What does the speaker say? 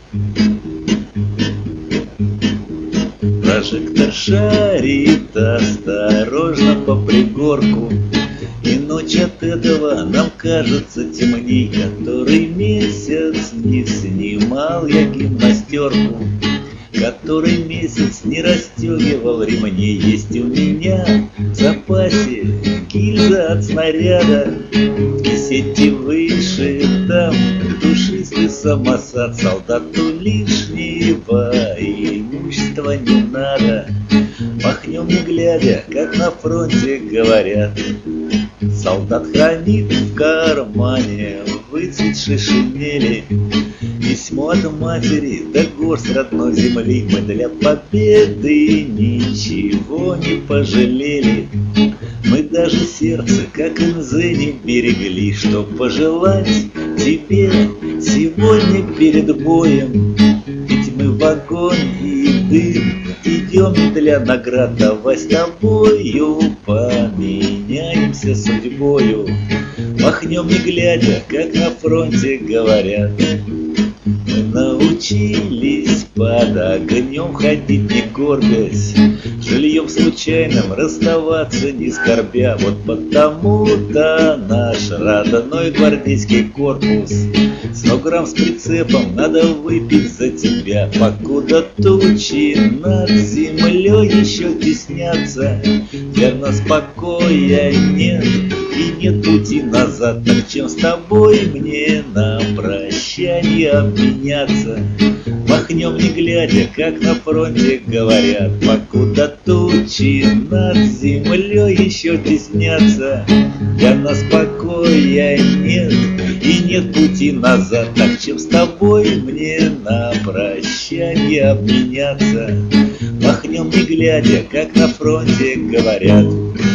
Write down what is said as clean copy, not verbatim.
Прожектор шарит осторожно по пригорку, и ночь от этого нам кажется темней. Который месяц не снимал я гимнастерку, который месяц не расстегивал ремней. Есть у меня в запасе гильза от снаряда, и сети выше там душистый самосад. Солдату лишнего имущества не надо, махнем не глядя, как на фронте говорят. Солдат хранит в кармане выцветшей шинели письмо от матери да горсть родной земли. Мы для победы ничего не пожалели, мы даже сердце, как инзы, не берегли. Что пожелать тебе сегодня перед боем? Ведь мы в огонь и дым идем не для наград. Давай с тобою поменяемся судьбою, махнем не глядя, как на фронте говорят. Мы научились под огнем ходить не горбясь, жильем случайным расставаться не скорбя. Вот потому-то наш родной гвардейский корпус 100 грамм с прицепом надо выпить за тебя. Покуда тучи над землей еще теснятся, для нас покоя нет и нет пути назад. Так чем с тобой мне на прощание обменяться? Махнем не глядя, как на фронте говорят. Покуда тучи над землей еще теснятся, для нас покоя нет и нет пути назад. Так чем с тобой мне на прощание обменяться? Махнем не глядя, как на фронте говорят.